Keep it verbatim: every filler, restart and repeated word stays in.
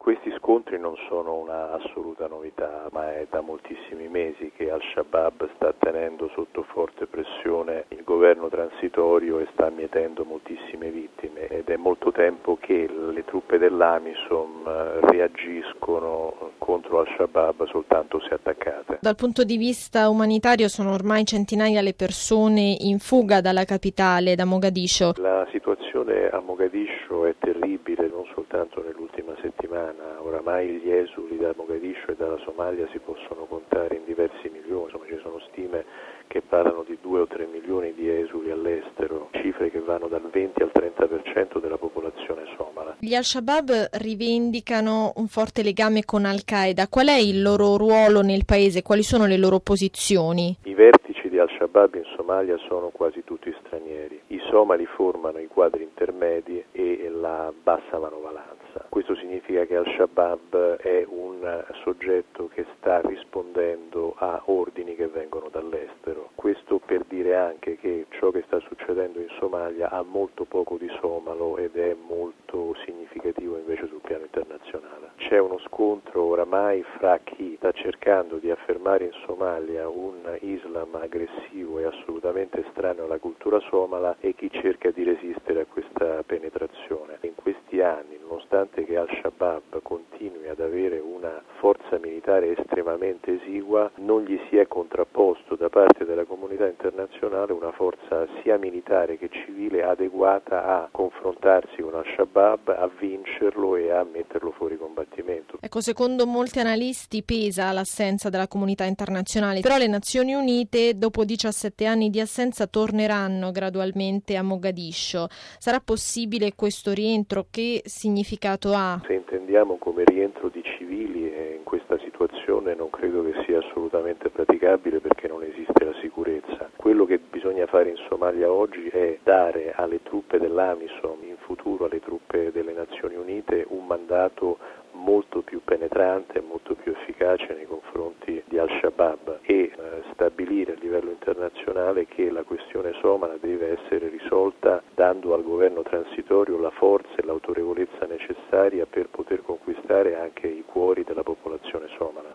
Questi scontri non sono una assoluta novità, ma è da moltissimi mesi che Al-Shabaab sta tenendo sotto forte pressione il governo transitorio e sta mietendo moltissime vittime, ed è molto tempo che le truppe dell'Amisom reagiscono contro Al-Shabaab soltanto se attaccate. Dal punto di vista umanitario sono ormai centinaia le persone in fuga dalla capitale, da Mogadiscio. La situazione a Mogadiscio è terribile, non soltanto nell'ultima settimana. Oramai gli esuli da Mogadiscio e dalla Somalia si possono contare in diversi milioni, insomma ci sono stime che parlano di due o tre milioni di esuli all'estero, cifre che vanno dal venti al trenta per cento della popolazione somala. Gli Al-Shabaab rivendicano un forte legame con Al-Qaeda. Qual è il loro ruolo nel paese? Quali sono le loro posizioni? I vertici di Al-Shabaab in Somalia sono quasi tutti stranieri. I somali formano i quadri intermedi e la bassa manovalanza. Questo significa che Al-Shabaab è un soggetto che sta rispondendo a ordini che vengono dall'estero. Questo per dire anche che ciò che sta succedendo in Somalia ha molto poco di somalo ed è molto significativo invece sul piano internazionale. C'è uno scontro oramai fra chi sta cercando di affermare in Somalia un Islam aggressivo e assolutamente estraneo alla cultura somala e chi cerca di resistere a questa penetrazione. In questi anni, nonostante che Al-Shabaab continui ad avere una forza militare estremamente esigua, non gli si è contrapposto da parte della comunità internazionale una forza sia militare che civile adeguata a confrontarsi con Al-Shabaab, a vincerlo e a metterlo fuori combattimento. Ecco, secondo molti analisti pesa l'assenza della comunità internazionale, però le Nazioni Unite dopo diciassette anni di assenza torneranno gradualmente a Mogadiscio. Sarà possibile questo rientro? Che significato ha? Se intendiamo come rientro di civili eh, in questa situazione non credo che sia assolutamente praticabile perché non esiste la sicurezza. Quello che bisogna fare in Somalia oggi è dare alle truppe dell'Amisom, in futuro alle truppe delle Nazioni Unite, un mandato molto più penetrante e molto più efficace nei confronti di Al-Shabaab e eh, stabilire a livello internazionale che la questione somala deve essere risolta dando al governo transitorio la forza e l'autorevolezza